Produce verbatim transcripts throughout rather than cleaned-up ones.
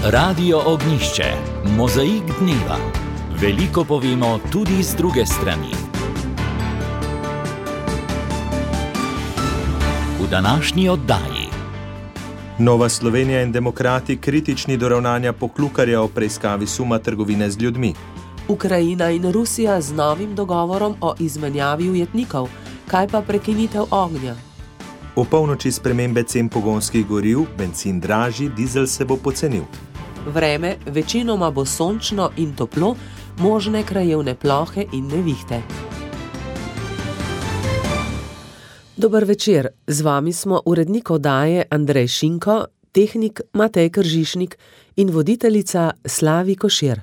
Radio Ognjišče, mozaik dneva. Veliko povemo tudi z druge strani. V današnji oddaji. Nova Slovenija in demokrati kritični do ravnanja Poklukarja o preiskavi suma trgovine z ljudmi. Ukrajina in Rusija z novim dogovorom o izmenjavi ujetnikov. Kaj pa prekinitev ognja? V polnoči spremembe cen pogonskih goriv, bencin dražji, dizel se bo pocenil. Vreme večinoma bo sončno in toplo, možne krajevne plohe in nevihte. Dober večer, z vami smo urednik oddaje Andrej Šinko, tehnik Matej Kržišnik in voditeljica Slavi Košir.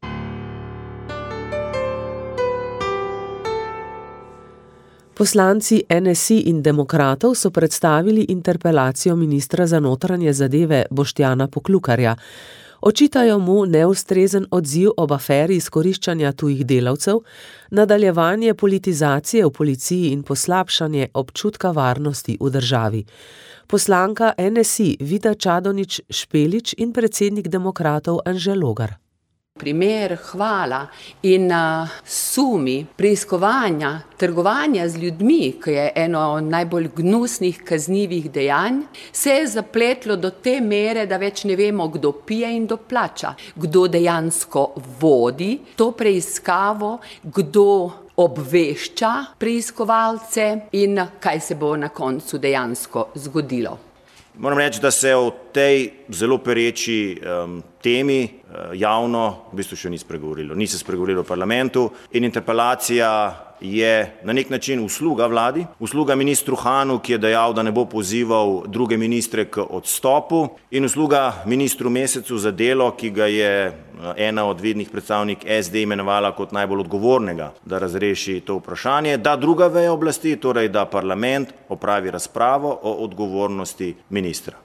Poslanci N S I in demokratov so predstavili interpelacijo ministra za notranje zadeve Boštjana Poklukarja. Očitajo mu neustrezen odziv ob aferi izkoriščanja tujih delavcev, nadaljevanje politizacije v policiji in poslabšanje občutka varnosti v državi. Poslanka N S I Vida Čadonič Špelič in predsednik demokratov Anže Logar. Primer, hvala in uh, sumi preiskovanja, trgovanja z ljudmi, ki je eno od najbolj gnusnih kaznivih dejanj, se je zapletlo do te mere, da več ne vemo, kdo pije in kdo plača, kdo dejansko vodi to preiskavo, kdo obvešča preiskovalce in kaj se bo na koncu dejansko zgodilo. Moram reči, da se o tej zelo pereči um, temi uh, javno v bistvu še ni spregovorilo. Ni se spregovorilo v parlamentu in interpelacija je na nek način usluga vladi, usluga ministru Hanu, ki je dejal, da ne bo pozival druge ministre k odstopu, in usluga ministru Mesecu za delo, ki ga je ena od vidnih predstavnik S D imenovala kot najbolj odgovornega, da razreši to vprašanje, da druga veja oblasti, torej da parlament opravi razpravo o odgovornosti ministra.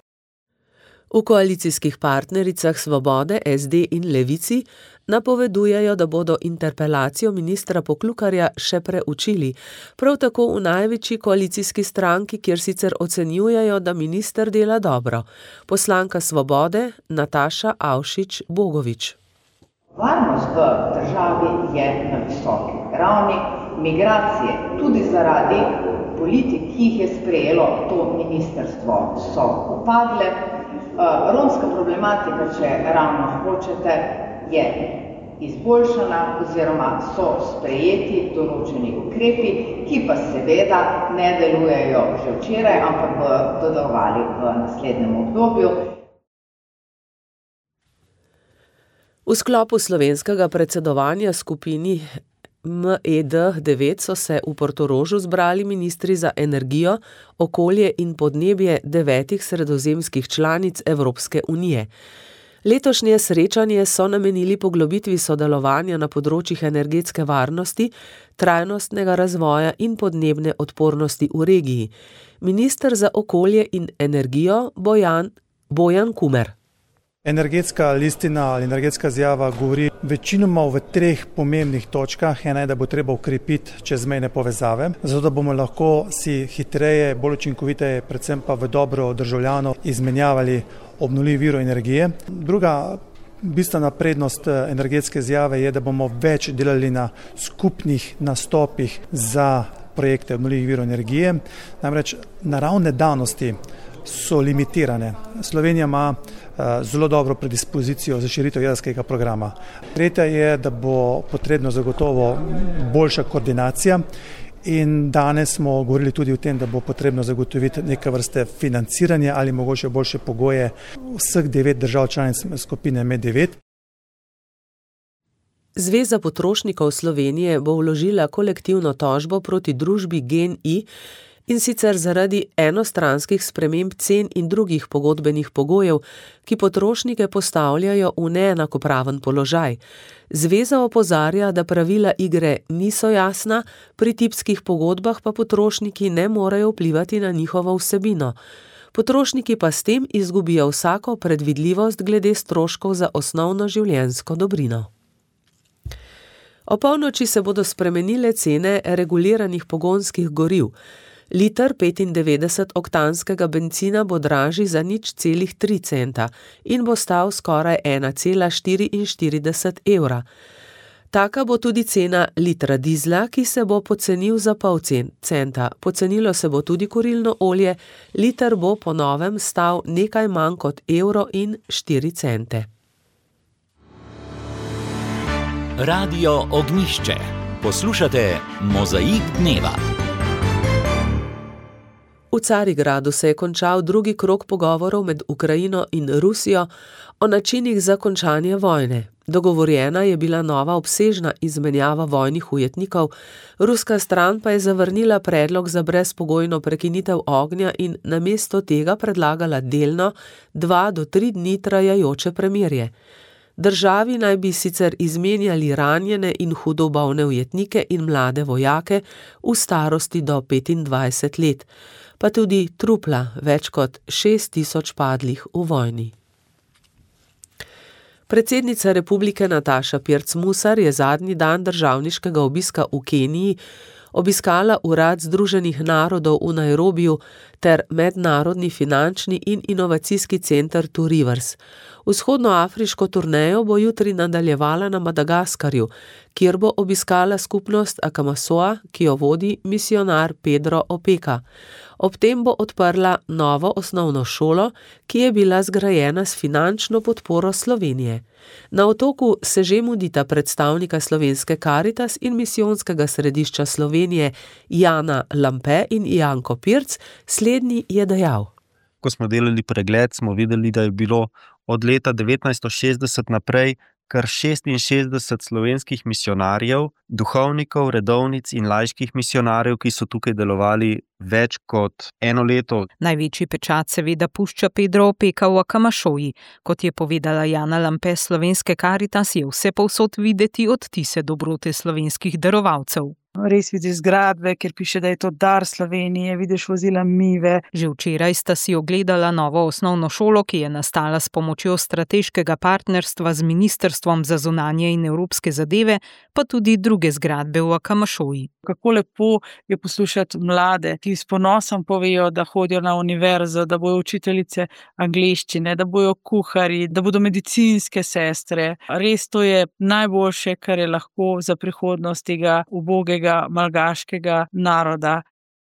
V koalicijskih partnericah Svobode, S D in Levici napovedujejo, da bodo interpelacijo ministra Poklukarja še preučili. Prav tako v največji koalicijski stranki, kjer sicer ocenjujejo, da minister dela dobro. Poslanka Svobode Nataša Avšič Bogovič. Varnost v državi je na visoki ravni, migracije tudi zaradi politik, ki jih je sprejelo to ministrstvo, so upadle. Romska problematika, če ravno hočete, je izboljšana oziroma so sprejeti določeni ukrepi, ki pa seveda ne delujejo že včeraj, ampak bodo delovali v naslednjem obdobju. V sklopu slovenskega predsedovanja skupini M E D devet so se v Portorožu zbrali ministri za energijo, okolje in podnebje devetih sredozemskih članic Evropske unije. Letošnje srečanje so namenili poglobitvi sodelovanja na področjih energetske varnosti, trajnostnega razvoja in podnebne odpornosti v regiji. Minister za okolje in energijo Bojan, Bojan Kumer. Energetska listina ali energetska izjava govori večinoma v treh pomembnih točkah. Ena je, da bo treba ukrepiti čezmejne povezave, zato da bomo lahko si hitreje, bolj učinkoviteje, predvsem pa v dobro državljanov izmenjavali obnovljive vire energije. Druga bistvena prednost energetske izjave je, da bomo več delali na skupnih nastopih za projekte obnovljivih virov energije. Namreč naravne danosti so limitirane. Slovenija ima uh, zelo dobro predispozicijo za širitev jedrskega programa. Tretja je, da bo potrebno zagotovo boljša koordinacija in danes smo govorili tudi o tem, da bo potrebno zagotoviti neke vrste financiranje ali mogoče boljše pogoje vseh devet držav članic skupine M E devet. Zveza potrošnikov Slovenije bo vložila kolektivno tožbo proti družbi G N I, in sicer zaradi enostranskih sprememb cen in drugih pogodbenih pogojev, ki potrošnike postavljajo v neenakopraven položaj. Zveza opozarja, da pravila igre niso jasna, pri tipskih pogodbah pa potrošniki ne morejo vplivati na njihovo vsebino. Potrošniki pa s tem izgubijo vsako predvidljivost glede stroškov za osnovno življenjsko dobrino. O polnoči se bodo spremenile cene reguliranih pogonskih goriv. Liter petindevetdeset oktanskega bencina bo dražji za nič celih tri centa in bo stal skoraj ena cela štiriinštirideset evra. Taka bo tudi cena litra dizla, ki se bo pocenil za pol centa. Pocenilo se bo tudi kurilno olje, liter bo po novem stal nekaj manj kot evro in štiri cente. Radio Ognjišče. Poslušate Mozaik dneva. V Carigradu se je končal drugi krog pogovorov med Ukrajino in Rusijo o načinih za končanje vojne. Dogovorjena je bila nova obsežna izmenjava vojnih ujetnikov, ruska stran pa je zavrnila predlog za brezpogojno prekinitev ognja in namesto tega predlagala delno dva do tri dni trajajoče premirje. Državi naj bi sicer izmenjali ranjene in hudo bolne ujetnike in mlade vojake v starosti do petindvajset let, pa tudi trupla več kot šest tisoč padlih v vojni. Predsednica republike Nataša Pirc Musar je zadnji dan državniškega obiska v Keniji obiskala urad Združenih narodov v Nairobiju ter mednarodni finančni in inovacijski center Two Rivers. Vzhodnoafriško turnejo bo jutri nadaljevala na Madagaskarju, kjer bo obiskala skupnost Akamasoa, ki jo vodi misijonar Pedro Opeka. Ob tem bo odprla novo osnovno šolo, ki je bila zgrajena s finančno podporo Slovenije. Na otoku se že mudita predstavnika slovenske Karitas in misijonskega središča Slovenije Jana Lampe in Janko Pirc. Slednji je dejal: Ko smo delali pregled, smo videli, da je bilo od leta devetnajststo šestdeset naprej kar šestinšestdeset slovenskih misijonarjev, duhovnikov, redovnic in laiških misijonarjev, ki so tukaj delovali več kot eno leto. Največji pečat seveda pušča Pedro Opeka v Akamašoji. Kot je povedala Jana Lampe slovenske Karitas, je vse povsod videti odtise dobrote slovenskih darovalcev. Res vidiš zgradbe, kjer piše, da je to dar Slovenije, vidiš vozila Mive. Že včeraj sta si ogledala novo osnovno šolo, ki je nastala s pomočjo strateškega partnerstva z Ministrstvom za zunanje in evropske zadeve, pa tudi druge zgradbe v Akamašoji. Kako lepo je poslušati mlade, ki s ponosom povejo, da hodijo na univerzo, da bojo učiteljice angleščine, da bojo kuharji, da bodo medicinske sestre. Res to je najboljše, kar je lahko za prihodnost tega ubogega malgaškega naroda.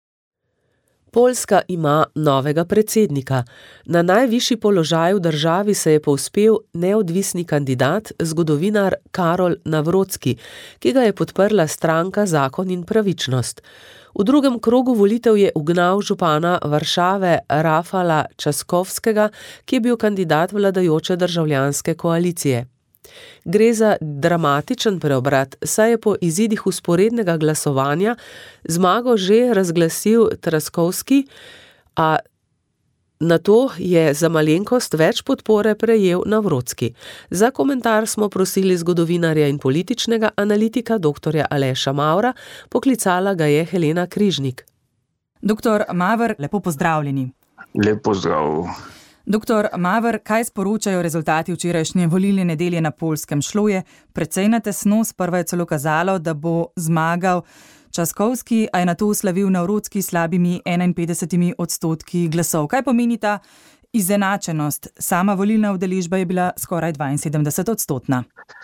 Poljska ima novega predsednika. Na najvišji položaj v državi se je povzpel neodvisni kandidat, zgodovinar Karol Nawrocki, ki ga je podprla stranka Zakon in pravičnost. V drugem krogu volitev je ugnal župana Varšave Rafala Časkovskega, ki je bil kandidat vladajoče državljanske koalicije. Gre za dramatičen preobrat, saj je po izidih vzporednega glasovanja zmago že razglasil Traskovski, a nato je za malenkost več podpore prejel Nawrocki. Za komentar smo prosili zgodovinarja in političnega analitika doktorja Aleša Mavra, poklicala ga je Helena Križnik. Doktor Maver, lepo pozdravljeni. Lep pozdrav. Doktor Maver, kaj sporočajo rezultati včerajšnje volilne nedelje na Poljskem? Šlo je precej na tesno, sprva je celo kazalo, da bo zmagal Časkovski, a je nato slavil Nawrocki slabimi enainpetdesetimi odstotki glasov. Kaj pomeni ta izenačenost? Sama volilna udeležba je bila skoraj dvainsedemdeset odstotna.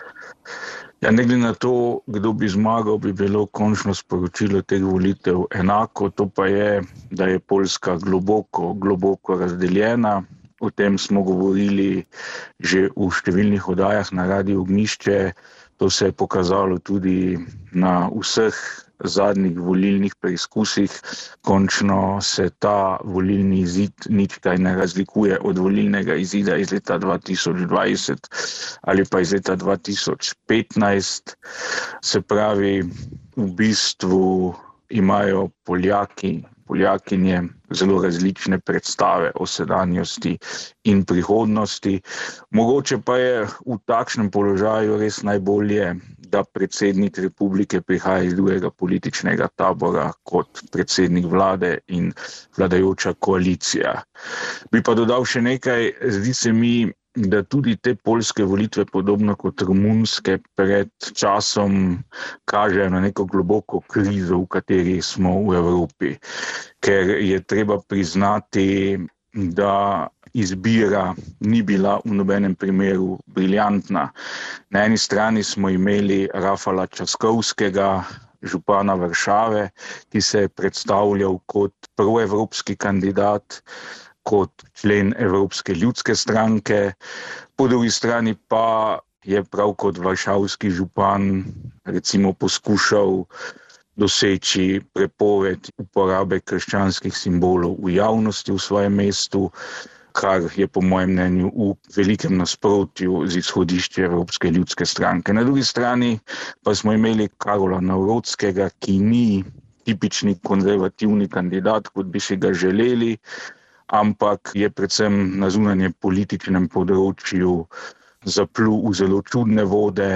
Ja, ne glede na to, kdo bi zmagal, bi bilo končno sporočilo teh volitev enako. To pa je, da je Poljska globoko, globoko razdeljena. O tem smo govorili že v številnih oddajah na Radiu Ognjišče. To se je pokazalo tudi na vseh zadnjih volilnih preizkusih. Končno se ta volilni izid nič kaj ne razlikuje od volilnega izida iz leta dva tisoč dvajset ali pa iz leta dva tisoč petnajst. Se pravi, v bistvu imajo Poljaki, Poljakinje zelo različne predstave o sedanjosti in prihodnosti. Mogoče pa je v takšnem položaju res najbolje, da predsednik republike prihaja iz drugega političnega tabora kot predsednik vlade in vladajoča koalicija. Bi pa dodal še nekaj, zdi se mi, da tudi te poljske volitve, podobno kot romunske, pred časom kažejo na neko globoko krizo, v kateri smo v Evropi. Ker je treba priznati, da izbira ni bila v nobenem primeru briljantna. Na eni strani smo imeli Rafala Časkovskega, župana Varšave, ki se je predstavljal kot proevropski kandidat, kot člen Evropske ljudske stranke. Po drugi strani pa je prav kot varšavski župan recimo poskušal doseči prepoved uporabe krščanskih simbolov v javnosti v svojem mestu, kar je po mojem mnenju v velikem nasprotju z izhodišči Evropske ljudske stranke. Na drugi strani pa smo imeli Karola Nawrotskega, ki ni tipični konzervativni kandidat, kot bi si ga želeli, ampak je predvsem na zunanje političnem področju zaplul v zelo čudne vode,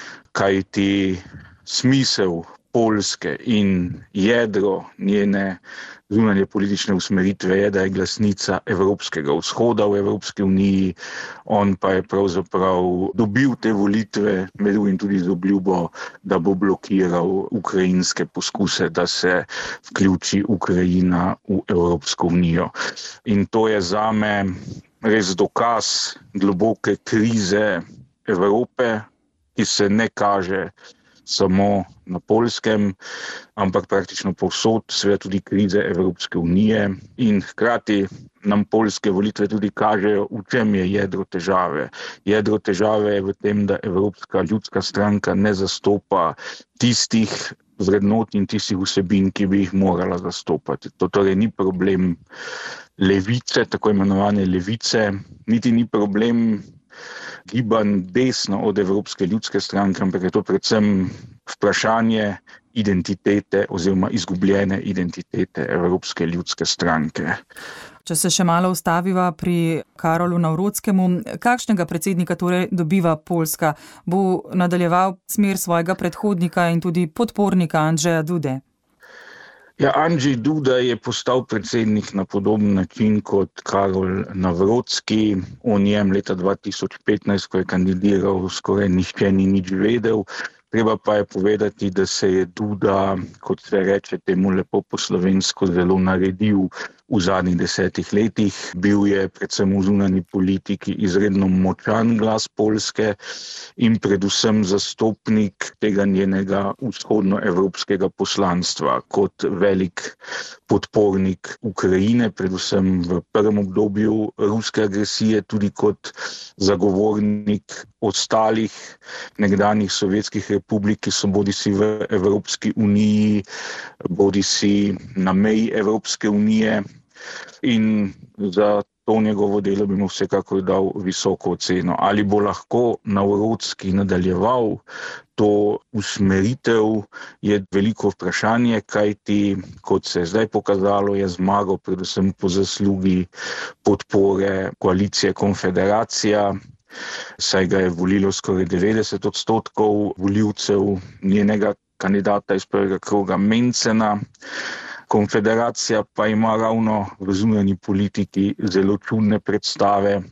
kajti smisel Poljske in jedro njene zunanje politične usmeritve je, da je glasnica Evropskega vzhoda v Evropski uniji. On pa je pravzaprav dobil te volitve, med drugim tudi z obljubo, da bo blokiral ukrajinske poskuse, da se vključi Ukrajina v Evropsko unijo. In to je zame res dokaz globoke krize Evrope, ki se ne kaže samo na Poljskem, ampak praktično povsod, seveda tudi krize Evropske unije, in hkrati nam poljske volitve tudi kažejo, v čem je jedro težave. Jedro težave je v tem, da Evropska ljudska stranka ne zastopa tistih vrednot in tistih vsebin, ki bi jih morala zastopati. To torej ni problem levice, tako imenovane levice, niti ni problem gibanj desno od Evropske ljudske stranke, ampak je to predvsem vprašanje identitete oziroma izgubljene identitete Evropske ljudske stranke. Če se še malo ustaviva pri Karolu Nawrotskemu, kakšnega predsednika torej dobiva Poljska? Bo nadaljeval smer svojega predhodnika in tudi podpornika Andrzeja Dude? Ja, Andrzej Duda je postal predsednik na podoben način kot Karol Nawrotski. O njem leta dva tisoč petnajst, ko je kandidiral, skoraj nihče ni nič vedel. Treba pa je povedati, da se je Duda, kot se reče temu lepo po slovensko, zelo naredil v zadnjih desetih letih. Bil je predvsem v zunanji politiki izredno močan glas Poljske in predvsem zastopnik tega njenega vzhodnoevropskega poslanstva kot velik podpornik Ukrajine, predvsem v prvem obdobju ruske agresije, tudi kot zagovornik ostalih nekdanjih sovjetskih republik, ki so bodisi v Evropski uniji, bodisi na meji Evropske unije. In za to njegovo delo bi mu vsekakor dal visoko oceno. Ali bo lahko Nawrotski nadaljeval to usmeritev, je veliko vprašanje, kajti, kot se je zdaj pokazalo, je zmagal predvsem po zaslugi podpore koalicije Konfederacija, saj ga je volilo skoraj devetdeset odstotkov volivcev, njenega kandidata iz prvega kroga Mencena. Konfederacija pa ima ravno v zunanji politiki zelo čudne predstave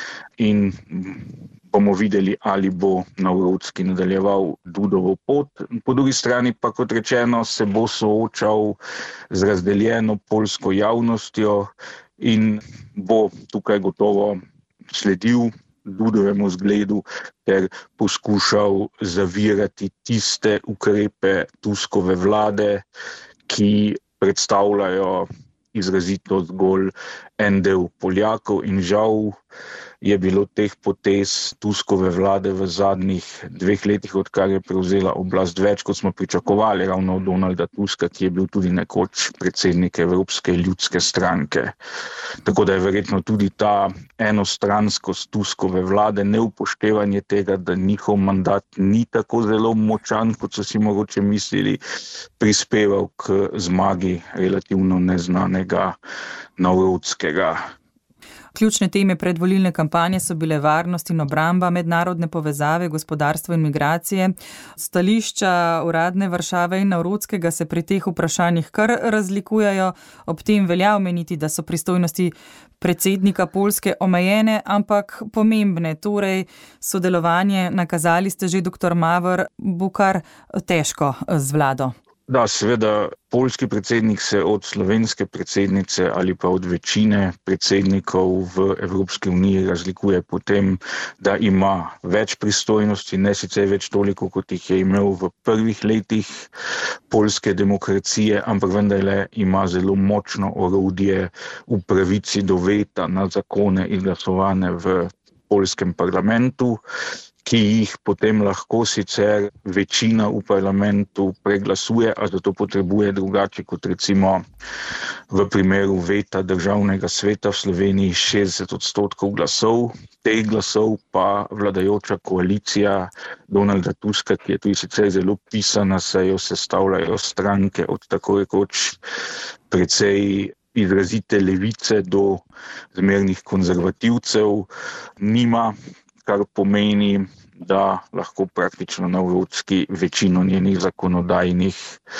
in bomo videli, ali bo Nawrotski nadaljeval Dudovo pot. Po drugi strani pa, kot rečeno, se bo soočal z razdeljeno poljsko javnostjo in bo tukaj gotovo sledil Dudovemu zgledu ter poskušal zavirati tiste ukrepe Tuskove vlade, ki predstavljajo izrazito zgolj en del Poljakov, in žal je bilo teh potez Tuskove vlade v zadnjih dveh letih, odkar je prevzela oblast, več, kot smo pričakovali ravno od Donalda Tuska, ki je bil tudi nekoč predsednik Evropske ljudske stranke. Tako da je verjetno tudi ta enostranskost Tuskove vlade, neupoštevanje tega, da njihov mandat ni tako zelo močan, kot so si mogoče mislili, prispeval k zmagi relativno neznanega Nawrotskega. Ključne teme predvolilne kampanje so bile varnost in obramba, mednarodne povezave, gospodarstvo in migracije. Stališča uradne Varšave in Navrodskega se pri teh vprašanjih kar razlikujejo. Ob tem velja omeniti, da so pristojnosti predsednika Poljske omejene, ampak pomembne. Torej, sodelovanje, nakazali ste že, doktor Mavr, bo kar težko z vlado. Da, seveda, poljski predsednik se od slovenske predsednice ali pa od večine predsednikov v Evropski uniji razlikuje po tem, da ima več pristojnosti, ne sicer več toliko, kot jih je imel v prvih letih poljske demokracije, ampak vendarle ima zelo močno orodje v pravici do veta na zakone izglasovane v poljskem parlamentu, ki jih potem lahko sicer večina v parlamentu preglasuje, a zato potrebuje drugače kot recimo v primeru veta državnega sveta v Sloveniji šestdeset odstotkov glasov. Teh glasov pa vladajoča koalicija Donalda Tuska, ki je tudi sicer zelo pisana, saj jo sestavljajo stranke od tako rekoč precej izrazite levice do zmernih konzervativcev, nima, kar pomeni, da lahko praktično Navrodski večino njenih zakonodajnih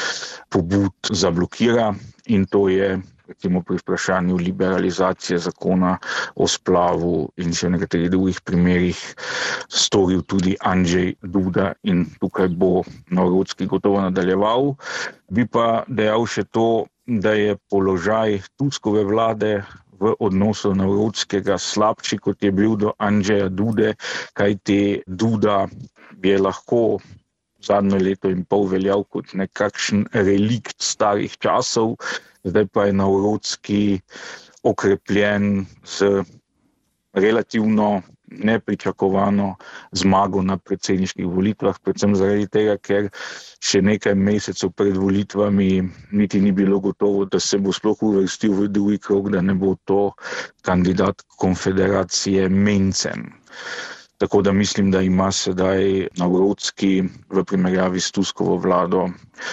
pobud zablokira, in to je recimo pri vprašanju liberalizacije zakona o splavu in še v nekaterih drugih primerih storil tudi Andrzej Duda, in tukaj bo Navrodski gotovo nadaljeval. Bi pa dejal še to, da je položaj Tuskove vlade v odnosu Navrodskega slabši, kot je bil do Andrzeja Dude, kajti Duda je lahko zadnjo leto in pol veljal kot nekakšen relikt starih časov, zdaj pa je Navrodski okrepljen z relativno nepričakovano zmago na predsedniških volitvah, predvsem zaradi tega, ker še nekaj mesecev pred volitvami niti ni bilo gotovo, da se bo sploh uvrstil v drugi krog, da ne bo to kandidat konfederacije Mencen. Tako da mislim, da ima sedaj Navrodski v primerjavi s Tuskovo vlado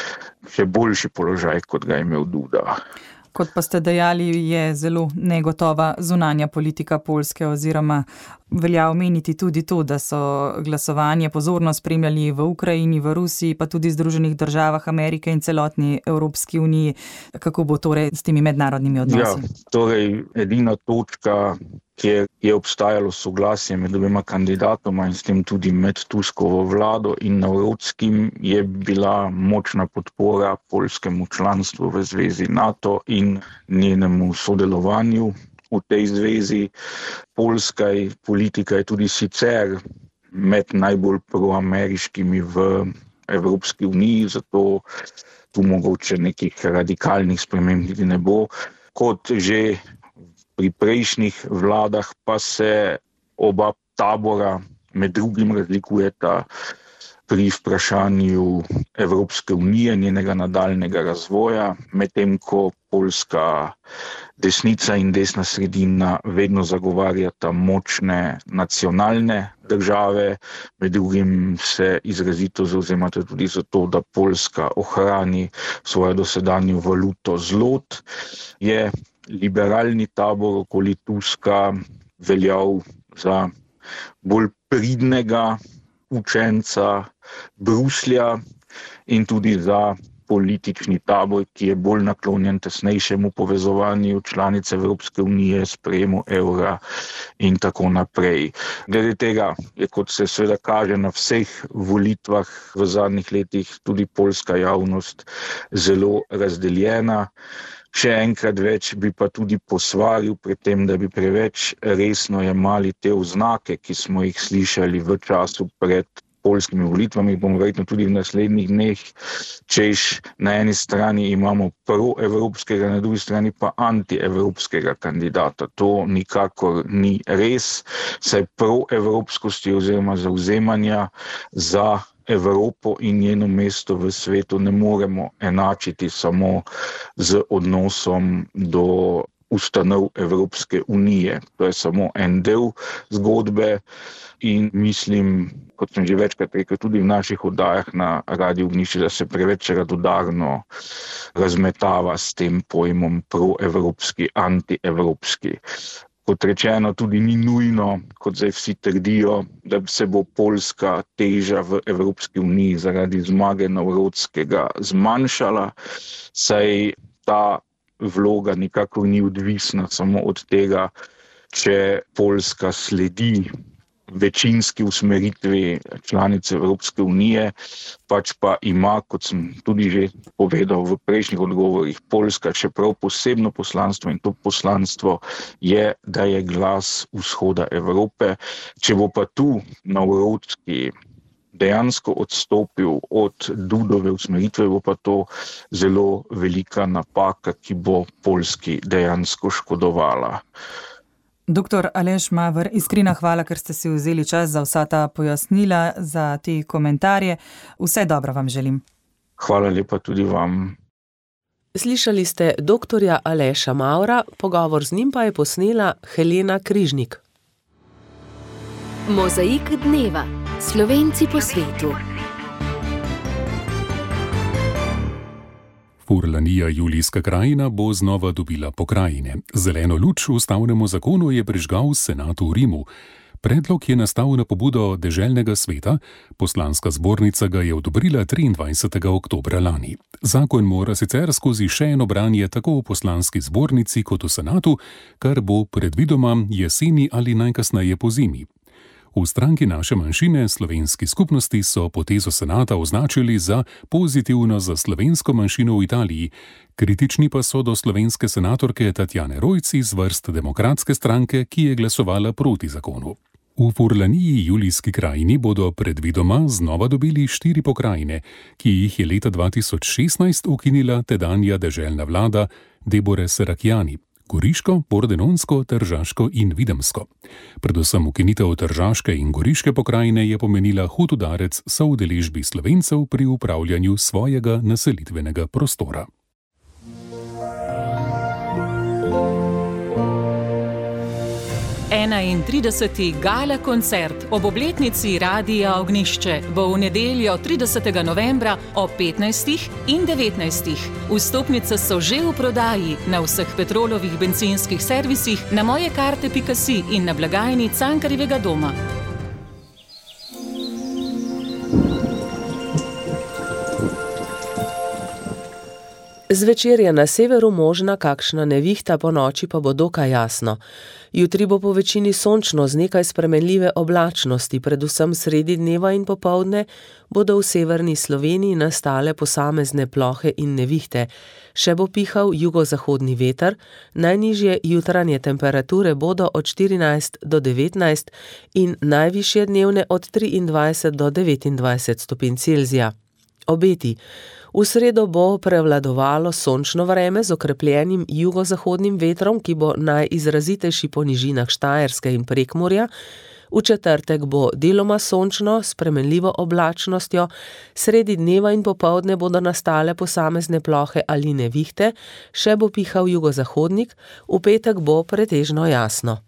še boljši položaj, kot ga je imel Duda. Kot pa ste dejali, je zelo negotova zunanja politika Poljske, oziroma velja omeniti tudi to, da so glasovanje pozorno spremljali v Ukrajini, v Rusiji, pa tudi Združenih državah Amerike in celotni Evropski uniji. Kako bo torej s temi mednarodnimi odnosi? Ja, torej edina točka, kjer je obstajalo soglasje med obema kandidatoma in s tem tudi med Tuskovo vlado in Navrodskim, je bila močna podpora poljskemu članstvu v zvezi NATO in njenemu sodelovanju v tej zvezi. Poljska politika je tudi sicer med najbolj proameriškimi v Evropski uniji, zato tu mogoče nekih radikalnih sprememb niti ne bo. Kot že pri prejšnjih vladah pa se oba tabora med drugim razlikujeta pri vprašanju Evropske unije, njenega nadaljnega razvoja, medtem ko poljska desnica in desna sredina vedno zagovarjata močne nacionalne države, med drugim se izrazito zavzemata tudi za to, da Poljska ohrani svojo dosedanjo valuto zlot. Je liberalni tabor okoli Tuska veljal za bolj pridnega učenca Bruslja in tudi za politični tabor, ki je bolj naklonjen tesnejšemu povezovanju članic Evropske unije, sprejemu evra in tako naprej. Glede tega je, kot se seveda kaže na vseh volitvah v zadnjih letih, tudi poljska javnost zelo razdeljena. Še enkrat več bi pa tudi posvaril pred tem, da bi preveč resno jemali te oznake, ki smo jih slišali v času pred poljskimi volitvami, bomo verjetno tudi v naslednjih dneh, češ na eni strani imamo proevropskega, na drugi strani pa antievropskega kandidata. To nikakor ni res, saj proevropskosti oziroma zavzemanja za Evropo in njeno mesto v svetu ne moremo enačiti samo z odnosom do ustanov Evropske unije. To je samo en del zgodbe in mislim, kot sem že večkrat rekel, tudi v naših oddajah na Radiu Ognjišče, da se preveč radodarno razmetava s tem pojmom proevropski, antievropski. kot rečeno, tudi ni nujno, kot zdaj vsi trdijo, da se bo Poljska teža v Evropski uniji zaradi zmage Novrodskega zmanjšala, saj ta vloga nikakor ni odvisna samo od tega, če Poljska sledi večinski usmeritvi članice Evropske unije, pač pa ima, kot sem tudi že povedal v prejšnjih odgovorih, Poljska čeprav posebno poslanstvo in to poslanstvo je, da je glas vzhoda Evrope. Če bo pa tu Novrodski dejansko odstopil od Dudove usmeritve, bo pa to zelo velika napaka, ki bo Poljski dejansko škodovala. Doktor Aleš Maver, iskrena hvala, ker ste si vzeli čas za vsa ta pojasnila, za te komentarje. Vse dobro vam želim. Hvala lepa tudi vam. Slišali ste doktorja Aleša Mavra, pogovor z njim pa je posnela Helena Križnik. Mozaik dneva. Slovenci po svetu. Furlanija Julijska krajina bo znova dobila pokrajine. Zeleno luč ustavnemu zakonu je prižgal senat v Rimu. Predlog je nastal na pobudo deželnega sveta, poslanska zbornica ga je odobrila triindvajsetega oktobra lani. Zakon mora sicer skozi še eno branje tako v poslanski zbornici kot v senatu, kar bo predvidoma jeseni ali najkasneje pozimi. V stranki Naše manjšine slovenski skupnosti so potezo senata označili za pozitivno za slovensko manjšino v Italiji, kritični pa so do slovenske senatorke Tatjane Rojc iz vrst Demokratske stranke, ki je glasovala proti zakonu. V Furlaniji Julijski krajini bodo predvidoma znova dobili štiri pokrajine, ki jih je leta dva tisoč šestnajst ukinila tedanja deželna vlada Debore Serracchiani. Goriško, Pordenonsko, Tržaško in Videmsko. Predvsem ukinitev Tržaške in Goriške pokrajine je pomenila hud udarec soudeležbi Slovencev pri upravljanju svojega naselitvenega prostora. enaintrideseti gala koncert ob obletnici Radia Ognjišče bo v nedeljo tridesetega novembra ob petnajstih in devetnajstih. Vstopnice so že v prodaji na vseh Petrolovih bencinskih servisih, na mojekarte pika si in na blagajni Cankarjevega doma. Zvečer je na severu možna kakšna nevihta, ponoči pa bo dokaj jasno. Jutri bo po večini sončno z nekaj spremenljive oblačnosti, predvsem sredi dneva in popoldne bodo v severni Sloveniji nastale posamezne plohe in nevihte. Še bo pihal jugozahodni veter, najnižje jutranje temperature bodo od štirinajst do devetnajst in najvišje dnevne od triindvajset do devetindvajset stopinj Celzija. Obeti. V sredo bo prevladovalo sončno vreme z okrepljenim jugozahodnim vetrom, ki bo najizrazitejši po nižinah Štajerske in Prekmurja. V četrtek bo deloma sončno s spremenljivo oblačnostjo, sredi dneva in popoldne bodo nastale posamezne plohe ali nevihte, še bo pihal jugozahodnik, v petek bo pretežno jasno.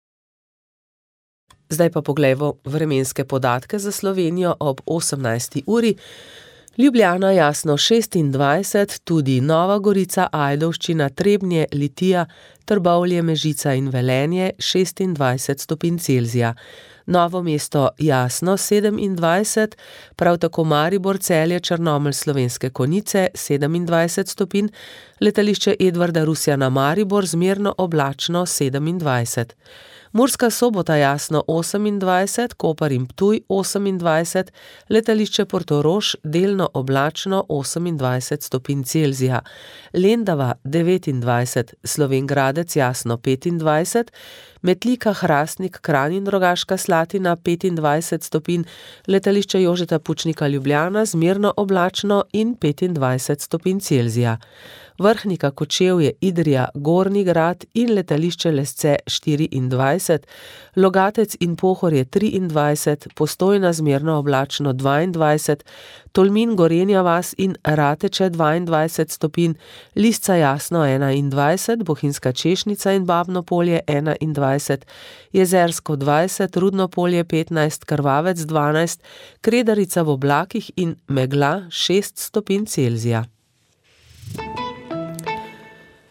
Zdaj pa poglejmo vremenske podatke za Slovenijo ob osemnajsti uri. Ljubljana jasno šestindvajset, tudi Nova Gorica, Ajdovščina, Trebnje, Litija, Trbovlje, Mežica in Velenje šestindvajset stopinj Celzija. Novo mesto jasno sedemindvajset, prav tako Maribor, Celje, Črnomelj, Slovenske Konjice sedemindvajset stopinj, letališče Edvarda Rusjana Maribor zmerno oblačno sedemindvajset. Murska Sobota jasno osemindvajset, Koper in Ptuj osemindvajset, letališče Portorož delno oblačno osemindvajset stopinj Celzija. Lendava devetindvajset, Slovenj Gradec jasno petindvajset, Metlika, Hrastnik, Kranj in Rogaška Slatina petindvajset stopinj, letališče Jožeta Pučnika Ljubljana zmerno oblačno in petindvajset stopinj Celzija. Vrhnika, Kočevje, Idrija, Gornji Grad in letališče Lesce štiriindvajset, Logatec in Pohorje triindvajset, Postojna zmerno oblačno dvaindvajset, Tolmin, Gorenja vas in Rateče dvaindvajset stopinj, Lisca jasno enaindvajset, Bohinjska Češnica in Babno Polje enaindvajset, Jezersko dvajset, Rudno Polje petnajst, Krvavec dvanajst, Kredarica v oblakih in megla šest stopinj Celzija.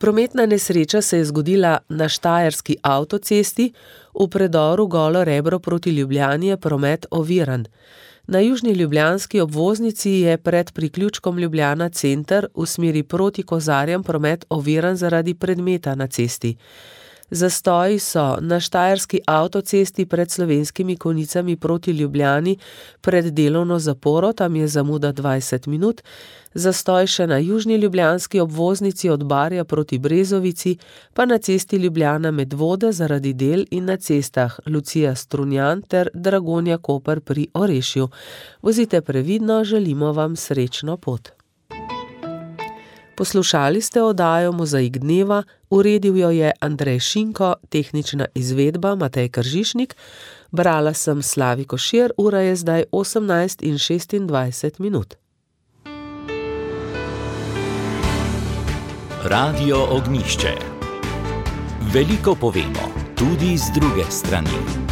Prometna nesreča se je zgodila na štajerski avtocesti, v predoru Golo Rebro proti Ljubljani je promet oviran. Na južni ljubljanski obvoznici je pred priključkom Ljubljana center v smeri proti Kozarjem promet oviran zaradi predmeta na cesti. Zastoji so na štajerski avtocesti pred Slovenskimi Konjicami proti Ljubljani pred delovno zaporo, tam je zamuda dvajset minut, zastoj še na južni ljubljanski obvoznici od Barja proti Brezovici, pa na cesti Ljubljana Medvode zaradi del in na cestah Lucija Strunjan ter Dragonja Koper pri Orešju. Vozite previdno, želimo vam srečno pot. Poslušali ste oddajo Mozaik dneva, uredil jo je Andrej Šinko, tehnična izvedba Matej Kržišnik, brala sem Slavi Košir, ura je zdaj osemnajst in šestindvajset minut. Radio Ognjišče. Veliko povemo, tudi z druge strani.